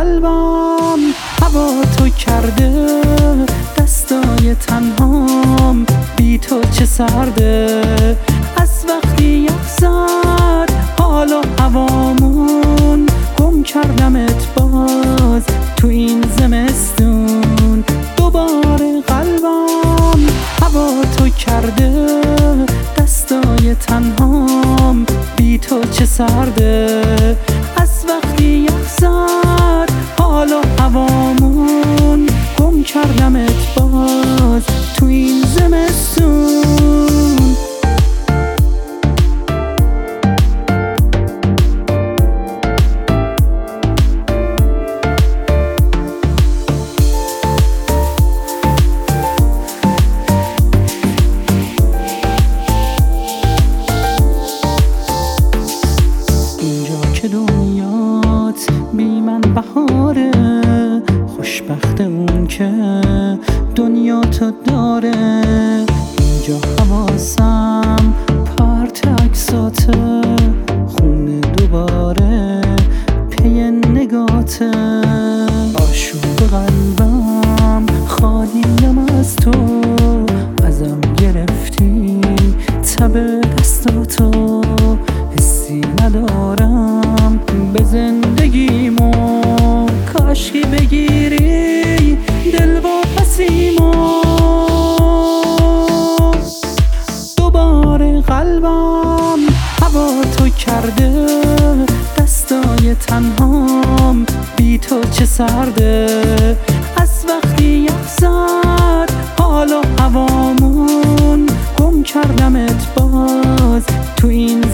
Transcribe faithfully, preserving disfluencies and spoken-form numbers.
قلبم هوا تو کرده، دستای تنهام بی تو چه سرده. از وقتی یخ زد حال و هوامون، گم کردمت باز تو این زمستون. دوباره قلبم هوا تو کرده، دستای تنهام بی تو چه سرده. از وقتی یخ زد حال و هوامون، گم کردمت باز تو این زمستون. دنیات بی من بهاره، خوشبخت اون که دنیا تو داره. اینجا حواسم پرت عکساته، خونه دوباره پی نگاته. آشوب قلبم خالیم از تو، ازم گرفتی تب دستاتو. حسی ندارم به زندگیمو، کاشکی بگیری دل و پسیمو. دوباره قلبم هوا تو کرده، دستای تنهام بی تو چه سرده. از وقتی یخ زد حال و هوامون، گم کردمت باز تو این